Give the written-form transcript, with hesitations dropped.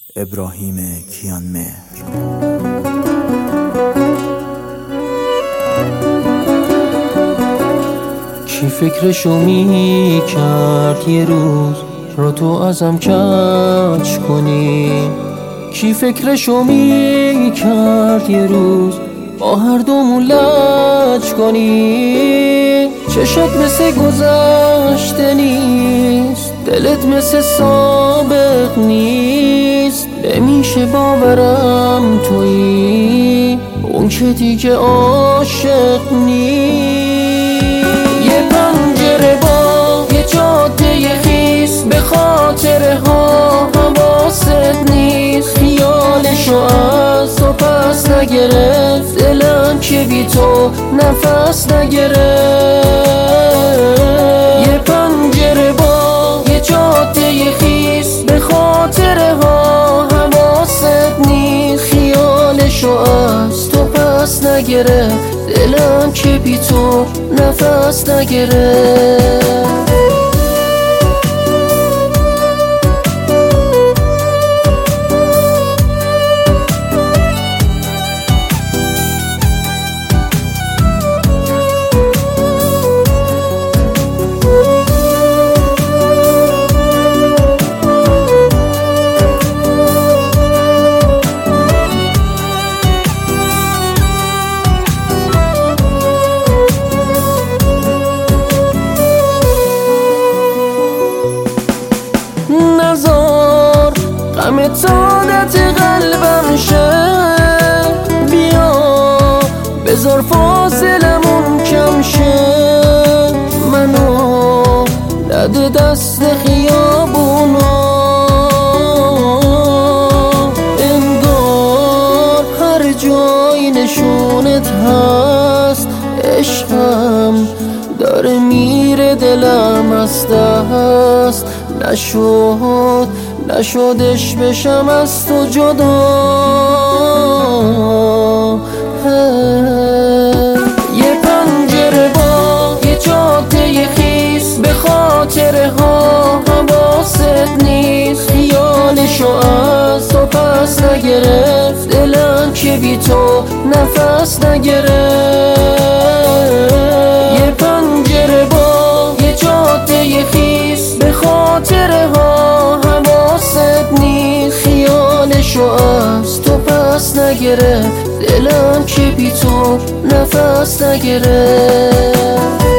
ابراهیم کیانمهر. کی فکرشو می کرد یه روز رو تو ازم کج کنی؟ کی فکرشو می کرد یه روز با هر دومون لج کنی؟ چشت مثل گذشته نیست، دلت مثل سابق نیست. نمیشه باورم تویی اون که دیگه عاشق نیست. یه پنجره با یه جاده خیس، به خاطره ها حواست نیست. خیالشو از تو پس نگرفت، دلم که بی تو نفس نگرفت. یه پنجره با یه جاده خیس، به خاطره ها حواست نیست. خیالشو از تو پس نگرفت، دلم که بی تو نفس نگرفت. نزار غمت عادت قلبم شه، بیا بذار فاصلمون کم شه. منو نده دست خیابونا، انگار هر جای نشونت هست. عشقم داره میره، دلم از دست. نشدش بشم از تو جدا. یه پنجره با یه جاده خیس، به خاطره ها حواست نیست. خیالشو از تو پس نگرفت، دلم که بی تو نفس نگرفت. یه پنجره با یه جاده خیس، به خاطره ها حواست نیست. خیالشو از تو پس نگرفت، دلم که بی تو نفس نگرفت.